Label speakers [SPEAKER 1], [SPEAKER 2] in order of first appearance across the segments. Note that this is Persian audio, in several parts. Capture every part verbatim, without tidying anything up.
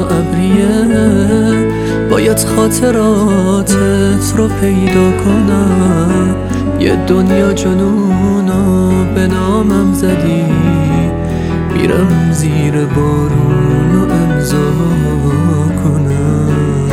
[SPEAKER 1] ابریه باید خاطراتت رو پیدا کنم. یه دنیا جنونو به نامم زدی، میرم زیر بارونو امضا کنم.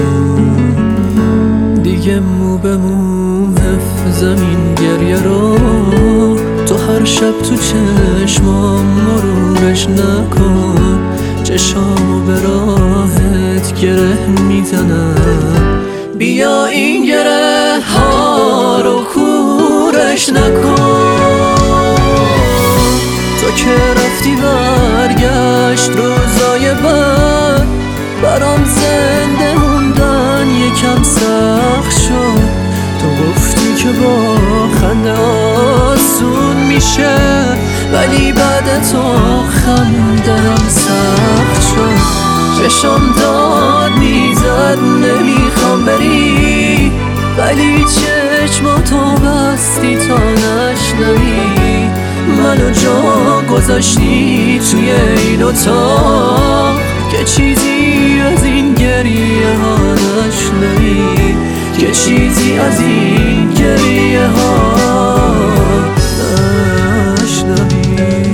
[SPEAKER 1] دیگه مو به مو حفظم این گریه رو، تو هر شب تو چشمام مرورش نکن. چشامو به راهت گره میزنم، بیا این گره ها رو کورش نکن. تو که رفتی برگشت روزای بد، برام زنده موندن یکم سخت شد. تو گفتی که با خنده آسون میشه، ولی بعد تو خندم سخت شد. چشم داد میزد نمیخوام بری، ولی چشماتو بستی تا نشنوی. منو جا گذاشتی توی این اتاق که چیزی از این گریه ها نشنوی، که چیزی از این گریه ها نشنوی.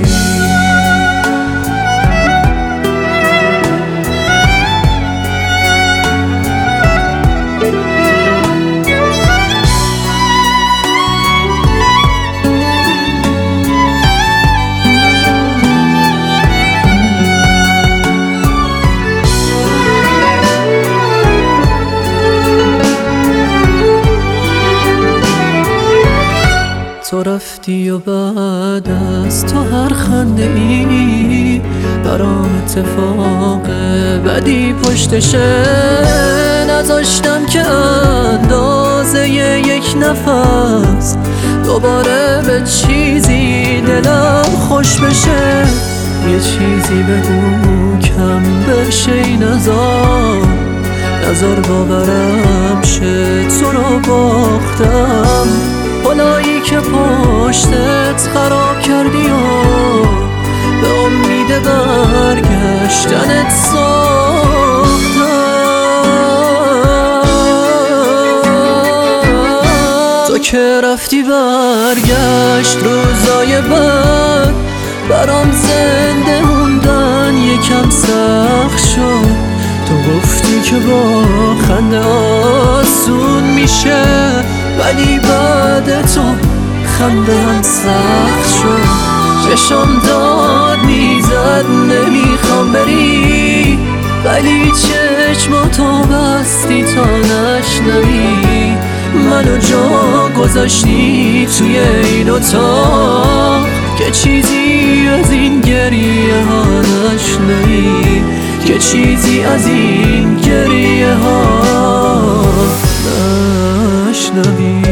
[SPEAKER 1] تو رفتی و بعد از تو هر خنده ای برام اتفاق بدی پشتشه. نذاشتم که اندازه یک نفس دوباره به چیزی دلم خوش بشه. یه چیزی بگو کم بشه این عذاب، نذار باورم شه تو رو باختم. حالایی که پشتت خراب کردی و به امید برگشتنت ساختم. تو که رفتی برگشت روزای بد، برام زنده موندن یکم سخت شد. تو گفتی که با خنده آسون میشه، ولی بعد تو خنده هم سخت شد. چشم داد میزد نمیخوام بری، ولی چشماتو بستی تا نشنوی. منو جا گذاشتی توی این اتاق که چیزی از این گریه ها نشنوی، که چیزی از این گریه ها نشنوی.